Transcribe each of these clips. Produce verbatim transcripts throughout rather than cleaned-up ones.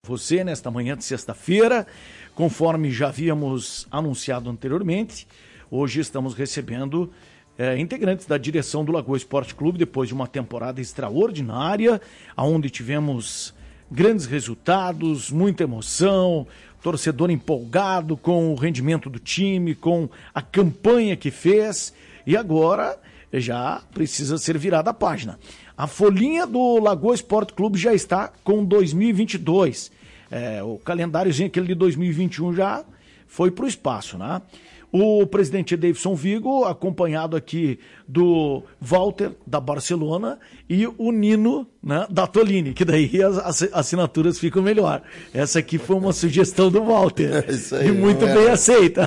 Você nesta manhã de sexta-feira, conforme já havíamos anunciado anteriormente, hoje estamos recebendo é, integrantes da direção do Lagoa Esporte Clube depois de uma temporada extraordinária, onde tivemos grandes resultados, muita emoção, torcedor empolgado com o rendimento do time, com a campanha que fez, e agora já precisa ser virada a página. A folhinha do Lagoa Esporte Clube já está com dois mil e vinte e dois. É, o calendáriozinho aquele de dois mil e vinte e um já foi para o espaço, né? O presidente Davidson Vigo, acompanhado aqui do Walter, da Barcelona, e o Nino, né, da Tolini, que daí as, as assinaturas ficam melhor. Essa aqui foi uma sugestão do Walter, é isso aí, e muito é. bem aceita.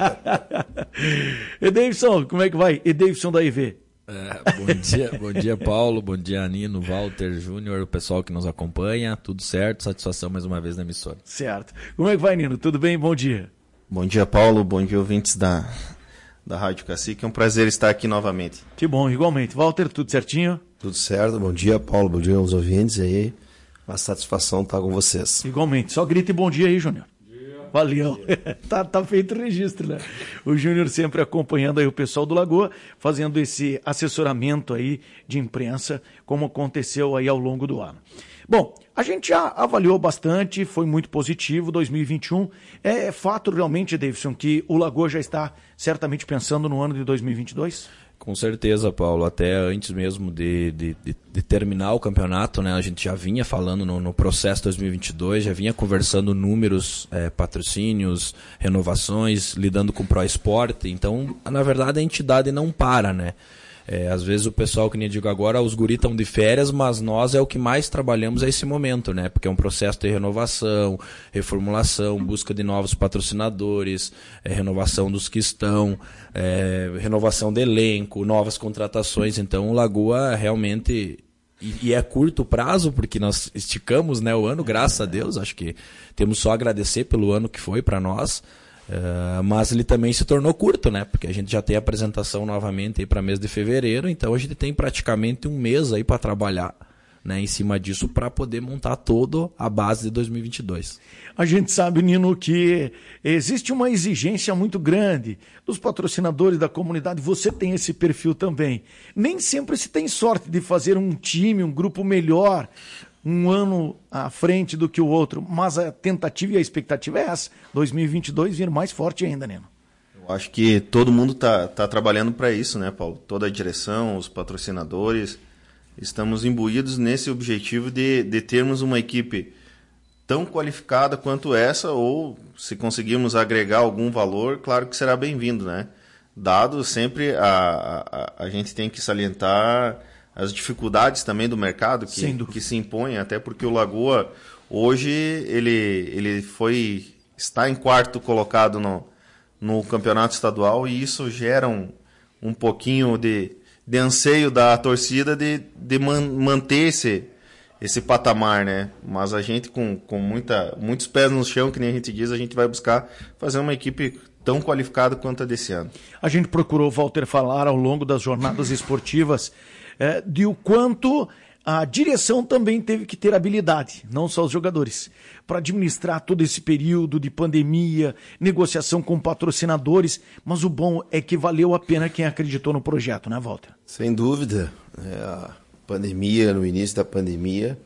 E Davidson, como é que vai? E Davidson da I V? É, bom dia, bom dia Paulo, bom dia Nino, Walter, Júnior, o pessoal que nos acompanha, tudo certo, satisfação mais uma vez na emissora. Certo. Como é que vai, Nino? Tudo bem? Bom dia. Bom dia, Paulo, bom dia, ouvintes da, da Rádio Cacique, é um prazer estar aqui novamente. Que bom, igualmente. Walter, tudo certinho? Tudo certo, bom dia, Paulo, bom dia aos ouvintes aí, uma satisfação estar com vocês. Igualmente, só grita e bom dia aí, Júnior. Valeu, tá, tá feito o registro, né? O Júnior sempre acompanhando aí o pessoal do Lagoa, fazendo esse assessoramento aí de imprensa, como aconteceu aí ao longo do ano. Bom, a gente já avaliou bastante, foi muito positivo, dois mil e vinte e um. É fato realmente, Davidson, que o Lagoa já está certamente pensando no ano de dois mil e vinte e dois? Com certeza, Paulo, até antes mesmo de, de, de, de terminar o campeonato, né, a gente já vinha falando no, no processo dois mil e vinte e dois, já vinha conversando números, é, patrocínios, renovações, lidando com o Pro Esporte, então, na verdade, a entidade não para, né? É, às vezes o pessoal, que nem eu digo agora, os guri estão de férias, mas nós é o que mais trabalhamos a esse momento, né? Porque é um processo de renovação, reformulação, busca de novos patrocinadores, é, renovação dos que estão, é, renovação de elenco, novas contratações. Então o Lagoa realmente, e, e é curto prazo, porque nós esticamos, né, o ano, graças a Deus, acho que temos só a agradecer pelo ano que foi para nós. Uh, mas ele também se tornou curto, né? Porque a gente já tem a apresentação novamente aí para mês de fevereiro, então a gente tem praticamente um mês aí para trabalhar, né, em cima disso, para poder montar toda a base de dois mil e vinte e dois. A gente sabe, Nino, que existe uma exigência muito grande dos patrocinadores da comunidade. Você tem esse perfil também. Nem sempre se tem sorte de fazer um time, um grupo melhor, um ano à frente do que o outro, mas a tentativa e a expectativa é essa, dois mil e vinte e dois vir mais forte ainda, Nino. Eu acho que todo mundo está tá trabalhando para isso, né, Paulo? Toda a direção, os patrocinadores, estamos imbuídos nesse objetivo de, de termos uma equipe tão qualificada quanto essa, ou se conseguirmos agregar algum valor, claro que será bem-vindo, né? Dado sempre, a, a, a gente tem que salientar as dificuldades também do mercado que, que se impõem, até porque o Lagoa hoje ele, ele foi, está em quarto colocado no, no campeonato estadual, e isso gera um, um pouquinho de, de anseio da torcida de, de man, manter esse, esse patamar, né? Mas a gente com, com muita, muitos pés no chão, que nem a gente diz, a gente vai buscar fazer uma equipe tão qualificada quanto a desse ano. A gente procurou, Walter, falar ao longo das jornadas esportivas É, de o quanto a direção também teve que ter habilidade, não só os jogadores, para administrar todo esse período de pandemia, negociação com patrocinadores, mas o bom é que valeu a pena quem acreditou no projeto, né, Walter? Sem dúvida, é, a pandemia, no início da pandemia,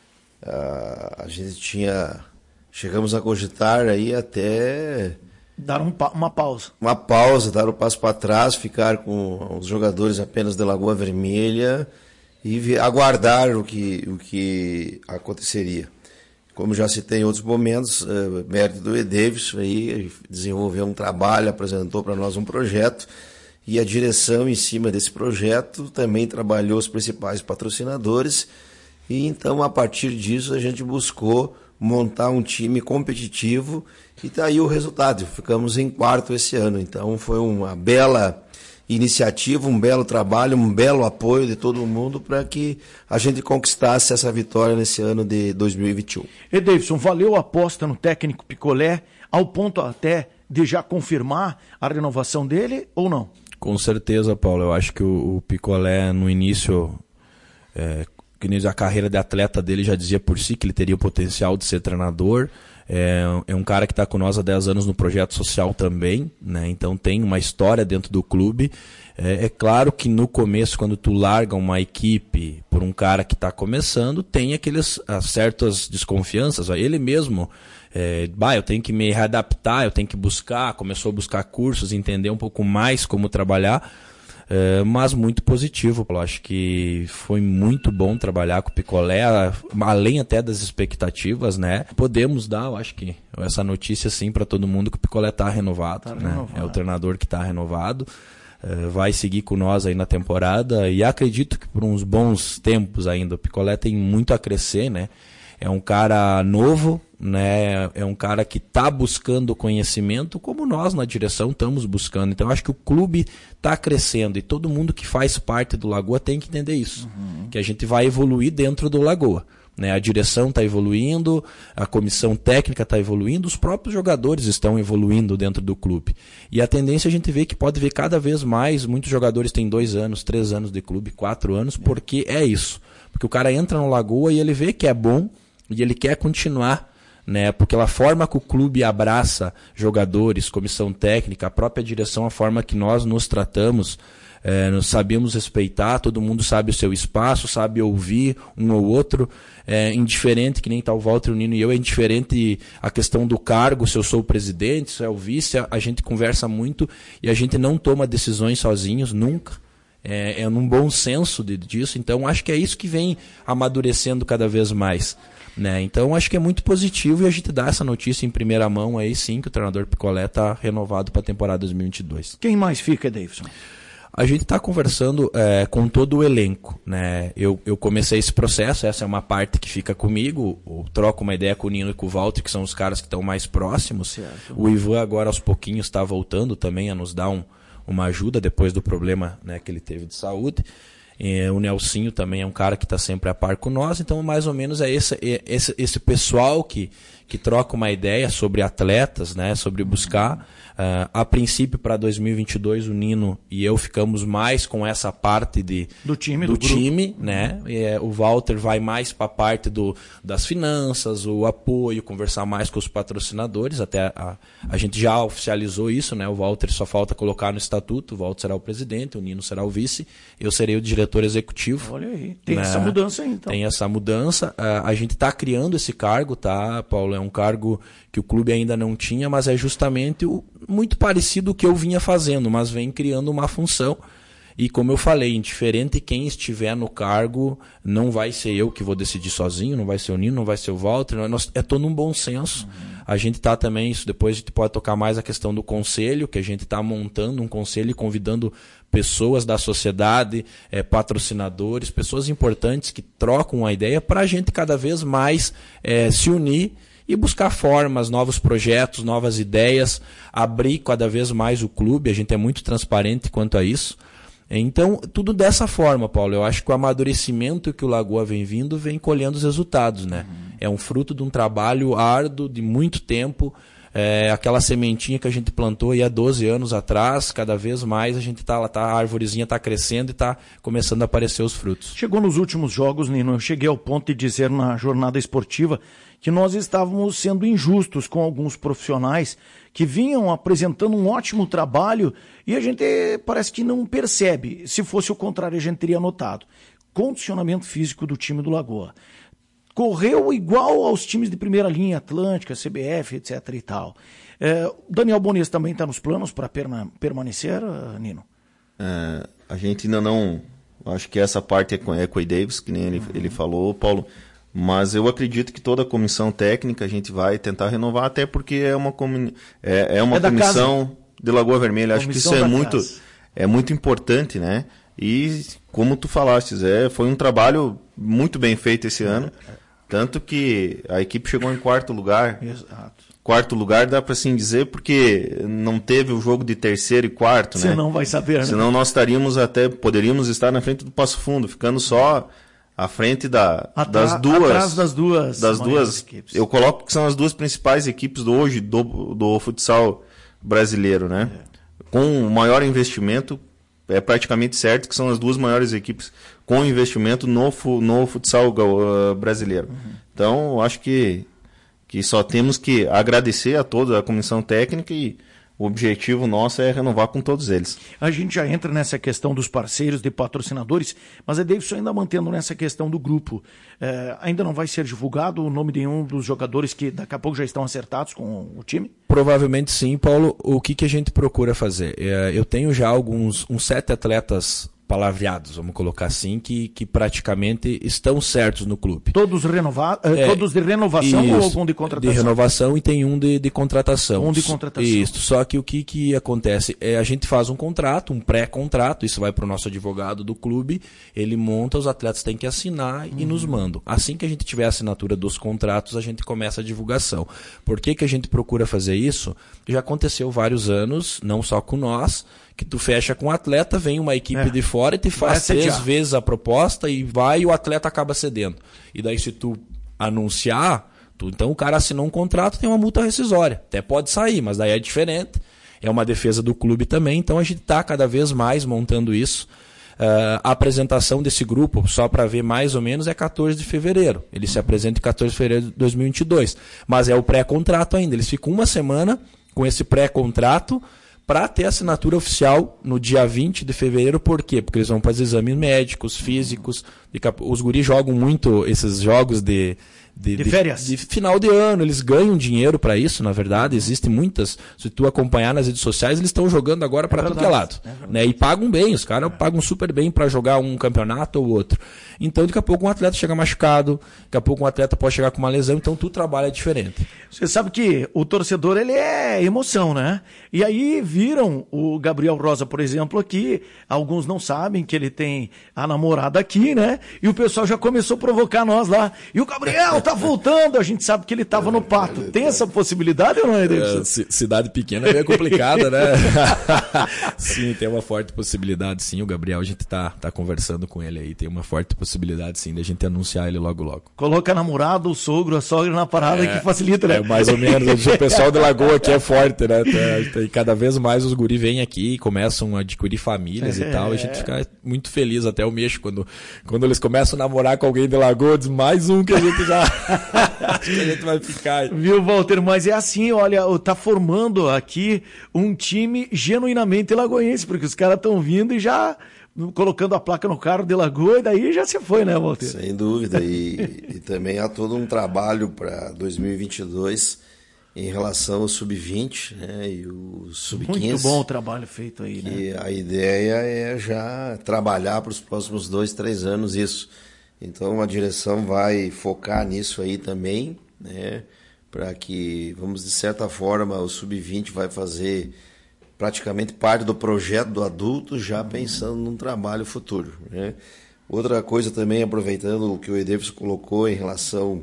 a, a gente tinha, chegamos a cogitar aí até... Dar um, uma pausa. Uma pausa, dar o um passo para trás, ficar com os jogadores apenas da Lagoa Vermelha e aguardar o que, o que aconteceria. Como já citei em outros momentos, uh, mérito do E. Davis, aí desenvolveu um trabalho, apresentou para nós um projeto, e a direção em cima desse projeto também trabalhou os principais patrocinadores, e então a partir disso a gente buscou montar um time competitivo, e está aí o resultado. Ficamos em quarto esse ano, então foi uma bela iniciativa, um belo trabalho, um belo apoio de todo mundo para que a gente conquistasse essa vitória nesse ano de dois mil e vinte e um. E Davidson, valeu a aposta no técnico Picolé, ao ponto até de já confirmar a renovação dele ou não? Com certeza, Paulo, eu acho que o, o Picolé no início... É, que a carreira de atleta dele já dizia por si que ele teria o potencial de ser treinador. É, é um cara que está com nós há dez anos no projeto social também, né? Então tem uma história dentro do clube. É, é claro que no começo, quando tu larga uma equipe por um cara que está começando, tem aquelas certas desconfianças. Ele mesmo, é, bah, eu tenho que me readaptar, eu tenho que buscar, começou a buscar cursos, entender um pouco mais como trabalhar. É, mas muito positivo. Eu acho que foi muito bom trabalhar com o Picolé, além até das expectativas, né? Podemos dar, eu acho que essa notícia sim para todo mundo que o Picolé está renovado, tá né? renovado. É o treinador que está renovado, é, vai seguir com nós aí na temporada e acredito que por uns bons tempos ainda. O Picolé tem muito a crescer, né? É um cara novo, né? É um cara que está buscando conhecimento, como nós na direção estamos buscando. Então, eu acho que o clube está crescendo e todo mundo que faz parte do Lagoa tem que entender isso. Uhum. Que a gente vai evoluir dentro do Lagoa. Né? A direção está evoluindo, a comissão técnica está evoluindo, os próprios jogadores estão evoluindo dentro do clube. E a tendência a gente vê que pode ver cada vez mais, muitos jogadores têm dois anos, três anos de clube, quatro anos, porque é isso. Porque o cara entra no Lagoa e ele vê que é bom, e ele quer continuar, né? Porque a forma que o clube abraça jogadores, comissão técnica, a própria direção, a forma que nós nos tratamos, é, nós sabemos respeitar, todo mundo sabe o seu espaço, sabe ouvir um ou outro, é indiferente, que nem tá o Walter, o Nino e eu, é indiferente a questão do cargo, se eu sou o presidente, se é o vice, a, a gente conversa muito e a gente não toma decisões sozinhos, nunca. É, é num bom senso de, disso, então acho que é isso que vem amadurecendo cada vez mais. Né? Então acho que é muito positivo e a gente dá essa notícia em primeira mão aí sim, que o treinador Picolé está renovado para a temporada dois mil e vinte e dois. Quem mais fica, Davidson? A gente está conversando é, com todo o elenco. Né? Eu, eu comecei esse processo, essa é uma parte que fica comigo, eu troco uma ideia com o Nino e com o Walter, que são os caras que estão mais próximos. Certo. O Ivan agora aos pouquinhos está voltando também a nos dar um, uma ajuda depois do problema, né, que ele teve de saúde. É, o Nelsinho também é um cara que está sempre a par com nós, então mais ou menos é esse, é esse, esse pessoal que, que troca uma ideia sobre atletas, né, sobre buscar. Uh, a princípio, para dois mil e vinte e dois, o Nino e eu ficamos mais com essa parte de, do time, do do time né? E, é, o Walter vai mais para a parte do, das finanças, o apoio, conversar mais com os patrocinadores. Até a, a gente já oficializou isso, né? O Walter só falta colocar no estatuto, o Walter será o presidente, o Nino será o vice, eu serei o diretor executivo. Olha aí, tem né? essa mudança aí, então. Tem essa mudança. Uh, a gente está criando esse cargo, tá, Paulo? É um cargo que o clube ainda não tinha, mas é justamente o, muito parecido o que eu vinha fazendo, mas vem criando uma função. E como eu falei, indiferente quem estiver no cargo, não vai ser eu que vou decidir sozinho, não vai ser o Nino, não vai ser o Walter, nós, é todo um bom senso. Uhum. A gente está também, isso depois a gente pode tocar mais a questão do conselho, que a gente está montando um conselho e convidando pessoas da sociedade, é, patrocinadores, pessoas importantes que trocam a ideia para a gente cada vez mais é, se unir e buscar formas, novos projetos, novas ideias, abrir cada vez mais o clube. A gente é muito transparente quanto a isso. Então, tudo dessa forma, Paulo. Eu acho que o amadurecimento que o Lagoa vem vindo vem colhendo os resultados, né? Uhum. É um fruto de um trabalho árduo de muito tempo. É aquela sementinha que a gente plantou aí há doze anos atrás, cada vez mais a gente tá, tá, a arvorezinha está crescendo e está começando a aparecer os frutos. Chegou nos últimos jogos, Nino, eu cheguei ao ponto de dizer na jornada esportiva que nós estávamos sendo injustos com alguns profissionais que vinham apresentando um ótimo trabalho e a gente parece que não percebe. Se fosse o contrário, a gente teria notado. Condicionamento físico do time do Lagoa. Correu igual aos times de primeira linha, Atlântica, C B F, etc e tal. É, Daniel Bones também está nos planos para perma- permanecer, Nino? É, a gente ainda não... Acho que essa parte é com, é com o Davis, que nem ele, uhum. ele falou, Paulo. Mas eu acredito que toda a comissão técnica a gente vai tentar renovar, até porque é uma, comi- é, é uma é comissão casa. de Lagoa Vermelha. Acho comissão que isso é muito, é muito importante, né? E como tu falaste, é, foi um trabalho muito bem feito esse ano. Tanto que a equipe chegou em quarto lugar. Exato. Quarto lugar dá para assim dizer, porque não teve o jogo de terceiro e quarto, né? Você não vai saber, né? Senão nós estaríamos até, poderíamos estar na frente do Passo Fundo, ficando só à frente da, Atra- das duas. Atrás das duas. Das duas equipes. Eu coloco que são as duas principais equipes do hoje do, do futsal brasileiro, né? É. Com o maior investimento é praticamente certo que são as duas maiores equipes com investimento no, no futsal uh, brasileiro. Uhum. Então, eu acho que, que só temos que agradecer a toda a comissão técnica e o objetivo nosso é renovar com todos eles. A gente já entra nessa questão dos parceiros, de patrocinadores, mas a Davidson ainda mantendo nessa questão do grupo. É, ainda não vai ser divulgado o nome de um dos jogadores que daqui a pouco já estão acertados com o time? Provavelmente sim, Paulo. O que, que a gente procura fazer? É, eu tenho já alguns uns sete atletas palavreados, vamos colocar assim, que, que praticamente estão certos no clube. Todos, renova é, todos de renovação isso, ou algum de contratação? De renovação e tem um de, de contratação. Um de contratação. Isso, só que o que, que acontece? É, a gente faz um contrato, um pré-contrato, isso vai para o nosso advogado do clube, ele monta, os atletas têm que assinar e uhum. nos mandam. Assim que a gente tiver a assinatura dos contratos, a gente começa a divulgação. Por que, que a gente procura fazer isso? Já aconteceu vários anos, não só com nós, que tu fecha com o atleta, vem uma equipe é. de fora e te faz três vezes a proposta e vai e o atleta acaba cedendo. E daí se tu anunciar, tu, então o cara assinou um contrato, tem uma multa rescisória. Até pode sair, mas daí é diferente. É uma defesa do clube também, então a gente está cada vez mais montando isso. Uh, a apresentação desse grupo, só para ver mais ou menos, é quatorze de fevereiro. Ele se apresenta em quatorze de fevereiro de dois mil e vinte e dois. Mas é o pré-contrato ainda. Eles ficam uma semana com esse pré-contrato para ter assinatura oficial no dia vinte de fevereiro. Por quê? Porque eles vão fazer exames médicos, físicos. Os guris jogam muito esses jogos de... De, de férias. De, de final de ano, eles ganham dinheiro para isso, na verdade, existem muitas, se tu acompanhar nas redes sociais, eles estão jogando agora para é tudo que é lado, é né? E pagam bem, os caras é. pagam super bem para jogar um campeonato ou outro. Então, daqui a pouco um atleta chega machucado, daqui a pouco um atleta pode chegar com uma lesão, então tu trabalha diferente. Você sabe que o torcedor, ele é emoção, né? E aí viram o Gabriel Rosa, por exemplo, aqui, alguns não sabem que ele tem a namorada aqui, né? E o pessoal já começou a provocar nós lá. E o Gabriel tá voltando, a gente sabe que ele estava no Pato. Tem essa possibilidade ou não, Edilson? É, cidade pequena é meio complicada, né? Sim, tem uma forte possibilidade, sim. O Gabriel, a gente tá, tá conversando com ele aí. Tem uma forte possibilidade, sim, de a gente anunciar ele logo, logo. Coloca namorado, o sogro, a sogra na parada é, que facilita, né? É, mais ou menos. O pessoal da Lagoa aqui é forte, né? E cada vez mais os guri vêm aqui e começam a adquirir famílias é. e tal. E a gente fica muito feliz. Até o Mexo, quando, quando eles começam a namorar com alguém de Lagoa, diz mais um que a gente já... Acho que a gente vai ficar. Viu, Walter? Mas é assim, olha, tá formando aqui um time genuinamente lagoense, porque os caras estão vindo e já colocando a placa no carro de Lagoa, e daí já se foi, né, Walter? Sem dúvida. E, e também há todo um trabalho para dois mil e vinte e dois em relação ao sub vinte, né, e o sub quinze. Muito bom o trabalho feito aí, né? E a ideia é já trabalhar para os próximos dois, três anos isso. Então a direção vai focar nisso aí também, né, para que, vamos de certa forma, o sub vinte vai fazer praticamente parte do projeto do adulto, já pensando num trabalho futuro, né. Outra coisa também, aproveitando o que o Edevis colocou em relação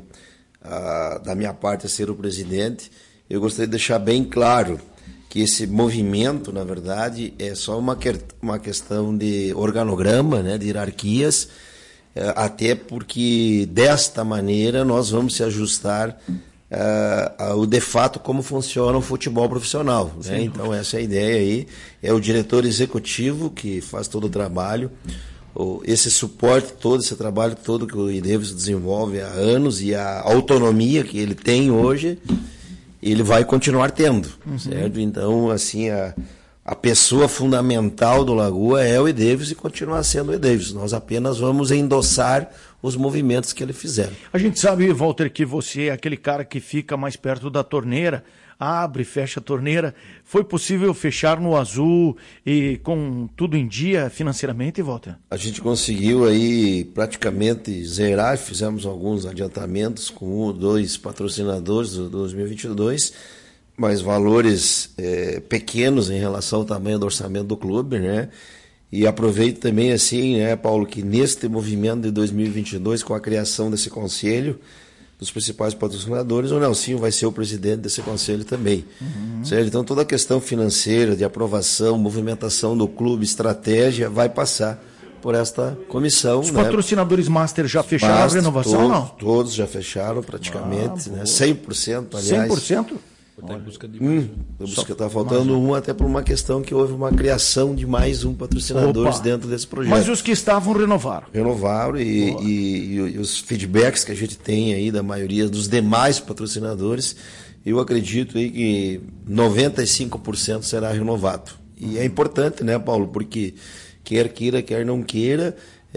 a, da minha parte a ser o presidente, eu gostaria de deixar bem claro que esse movimento, na verdade, é só uma, uma questão de organograma, né, de hierarquias, até porque desta maneira nós vamos se ajustar uh, ao de fato como funciona o futebol profissional, né? Então essa é a ideia aí, é o diretor executivo que faz todo o trabalho, esse suporte todo, esse trabalho todo que o Edevis desenvolve há anos e a autonomia que ele tem hoje, ele vai continuar tendo, uhum. certo? Então assim, a A pessoa fundamental do Lagoa é o Edevis e continua sendo o Edevis. Nós apenas vamos endossar os movimentos que ele fizer. A gente sabe, Walter, que você é aquele cara que fica mais perto da torneira, abre, fecha a torneira. Foi possível fechar no azul e com tudo em dia financeiramente, Walter? A gente conseguiu aí praticamente zerar, fizemos alguns adiantamentos com um ou dois patrocinadores do dois mil e vinte e dois, mas valores é, pequenos em relação ao tamanho do orçamento do clube, né? E aproveito também assim, né, Paulo, que neste movimento de dois mil e vinte e dois, com a criação desse conselho, dos principais patrocinadores, o Nelsinho vai ser o presidente desse conselho também. Uhum. Certo? Então toda a questão financeira, de aprovação, movimentação do clube, estratégia, vai passar por esta comissão. Os né? patrocinadores Master já fecharam Master, a renovação todos, ou não? Todos já fecharam praticamente, ah, né? cem por cento, aliás. cem por cento? Tá em busca de hum, busca, tá faltando um, até por uma questão que houve uma criação de mais um patrocinadores Opa. dentro desse projeto. Mas os que estavam renovaram. Renovaram e, e, e, e os feedbacks que a gente tem aí da maioria dos demais patrocinadores, eu acredito aí que noventa e cinco por cento será renovado. E é importante, né, Paulo? Porque quer queira, quer não queira,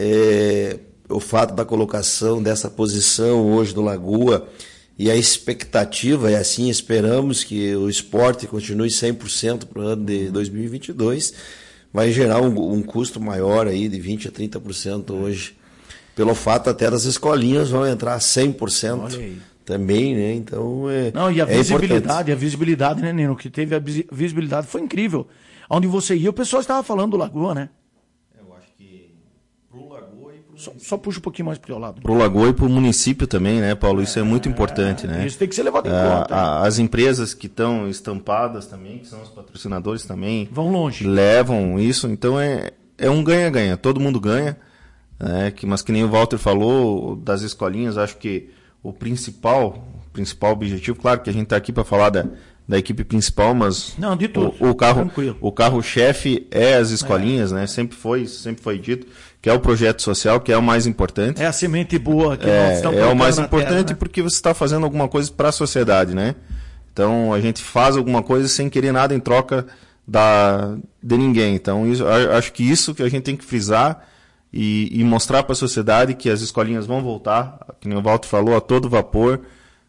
é, o fato da colocação dessa posição hoje do Lagoa e a expectativa, e assim esperamos que o esporte continue cem por cento para o ano de dois mil e vinte e dois, vai gerar um, um custo maior aí de vinte a trinta por cento hoje, pelo fato até das escolinhas vão entrar cem por cento também, né? Então é Não, e a é visibilidade, importante. a visibilidade, né, Nino? Que teve a visibilidade foi incrível. Onde você ia, o pessoal estava falando do Lagoa, né? Eu acho que pro Lagoa e pro Só, só puxa um pouquinho mais pro teu lado. Pro Lagoa e pro município também, né, Paulo? Isso é, é muito importante, né? Isso tem que ser levado em a, conta. A, as empresas que estão estampadas também, que são os patrocinadores também, vão longe. Levam isso, então é, é um ganha-ganha, todo mundo ganha, né? Que, mas que nem o Walter falou, das escolinhas, acho que o principal, o principal objetivo, claro que a gente está aqui para falar da da equipe principal, mas Não, de tudo. O, o carro, Tranquilo. o carro-chefe é as escolinhas, é. né? Sempre foi, sempre foi dito que é o projeto social, que é o mais importante. É a semente boa que é, nós estamos É o mais importante terra, né? Porque você está fazendo alguma coisa para a sociedade, né? Então a gente faz alguma coisa sem querer nada em troca da, de ninguém. Então isso, acho que isso que a gente tem que frisar e, e mostrar para a sociedade que as escolinhas vão voltar, que nem o Walter falou, a todo vapor.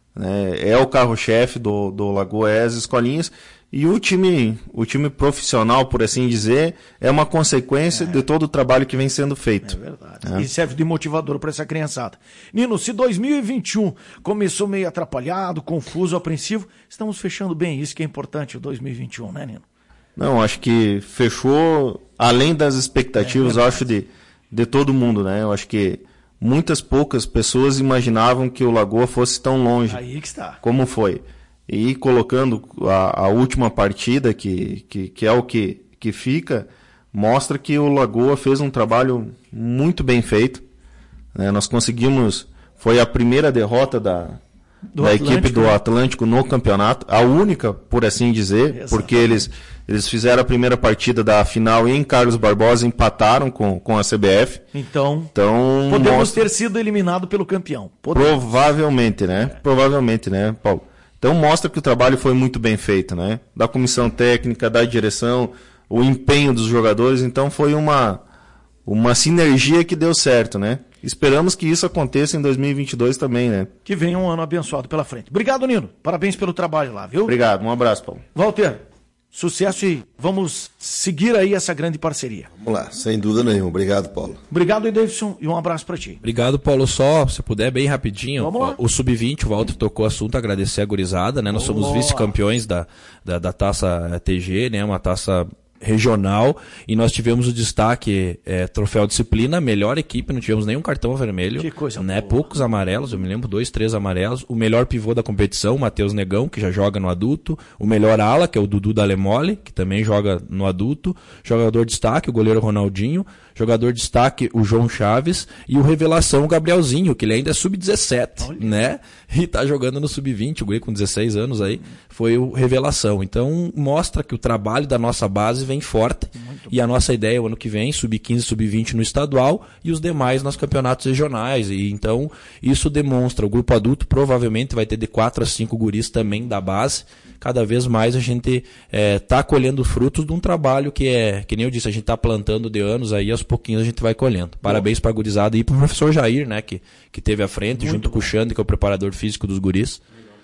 É, é o carro-chefe do, do Lagoa, é as escolinhas, e o time, o time profissional, por assim dizer, é uma consequência é. de todo o trabalho que vem sendo feito. É verdade. É. E serve de motivador para essa criançada. Nino, se dois mil e vinte e um começou meio atrapalhado, confuso, apreensivo, estamos fechando bem, isso que é importante, o dois mil e vinte e um, né, Nino? Não, acho que fechou além das expectativas, é, eu acho, de, de todo mundo, né? Eu acho que muitas poucas pessoas imaginavam que o Lagoa fosse tão longe. Aí que está. Como foi. E colocando a, a última partida, que, que, que é o que, que fica, mostra que o Lagoa fez um trabalho muito bem feito. Né? Nós conseguimos, foi a primeira derrota da, da equipe do Atlântico no campeonato, a única, por assim dizer, Exatamente. porque eles, eles fizeram a primeira partida da final em Carlos Barbosa, empataram com, com a C B F. Então, então podemos mostra... ter sido eliminados pelo campeão. Podemos. Provavelmente, né? É. Provavelmente, né, Paulo? Então mostra que o trabalho foi muito bem feito, né? Da comissão técnica, da direção, o empenho dos jogadores, então foi uma, uma sinergia que deu certo, né? Esperamos que isso aconteça em dois mil e vinte e dois também, né? Que venha um ano abençoado pela frente. Obrigado, Nino. Parabéns pelo trabalho lá, viu? Obrigado, um abraço, Paulo. Walter, sucesso e vamos seguir aí essa grande parceria. Vamos lá, sem dúvida nenhuma. Obrigado, Paulo. Obrigado, Davidson, e um abraço para ti. Obrigado, Paulo. Só, se puder, bem rapidinho. Vamos lá. O sub vinte, o Walter tocou o assunto, agradecer a gurizada, né? Nós somos Boa. vice-campeões da, da, da taça T G, né? Uma taça regional, e nós tivemos o destaque é, troféu disciplina, melhor equipe, não tivemos nenhum cartão vermelho, que coisa né? boa. Poucos amarelos, eu me lembro, dois, três amarelos, o melhor pivô da competição, Matheus Negão, que já joga no adulto, o melhor ala, que é o Dudu da Lemole, que também joga no adulto, jogador destaque, o goleiro Ronaldinho, jogador destaque, o João Chaves, e o revelação, o Gabrielzinho, que ele ainda é sub dezessete, Olha. né? E tá jogando no sub vinte, o guri com dezesseis anos aí, foi o revelação. Então, mostra que o trabalho da nossa base vem forte, Muito e bom. a nossa ideia o ano que vem, sub quinze, sub vinte no estadual, e os demais nos campeonatos regionais. E então, isso demonstra, o grupo adulto provavelmente vai ter de quatro a cinco guris também da base. Cada vez mais a gente está é, colhendo frutos de um trabalho que é, que nem eu disse, a gente está plantando de anos aí, aos pouquinhos a gente vai colhendo. Parabéns para a gurizada e para o professor Jair, né, que, que teve à frente, Muito junto bom. com o Xande, que é o preparador físico dos guris.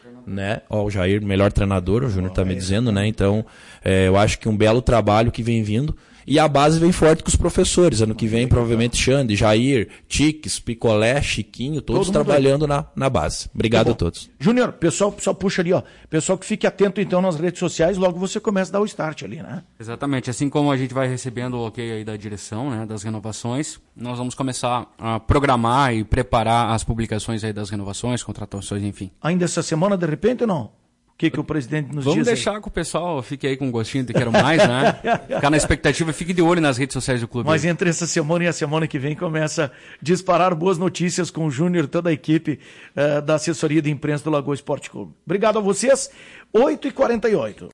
Né? Ó, o Jair, melhor treinador, o Júnior está me dizendo, né? Então, é, eu acho que um belo trabalho que vem vindo. E a base vem forte com os professores. Ano que vem, provavelmente, Xande, Jair, Tiques, Picolé, Chiquinho, todos Todo trabalhando na, na base. Obrigado tá a todos. Júnior, pessoal, só puxa ali, ó. Pessoal que fique atento, então, nas redes sociais, logo você começa a dar o start ali, né? Exatamente. Assim como a gente vai recebendo o ok aí da direção, né, das renovações, nós vamos começar a programar e preparar as publicações aí das renovações, contratações, enfim. Ainda essa semana, de repente, ou não? que, que o presidente nos Vamos diz? deixar aí? que o pessoal fique aí com gostinho de quero mais, né? Ficar na expectativa, fique de olho nas redes sociais do clube. Mas entre essa semana e a semana que vem começa a disparar boas notícias com o Júnior e toda a equipe uh, da assessoria de imprensa do Lagoa Esporte Clube. Obrigado a vocês. oito e quarenta e oito.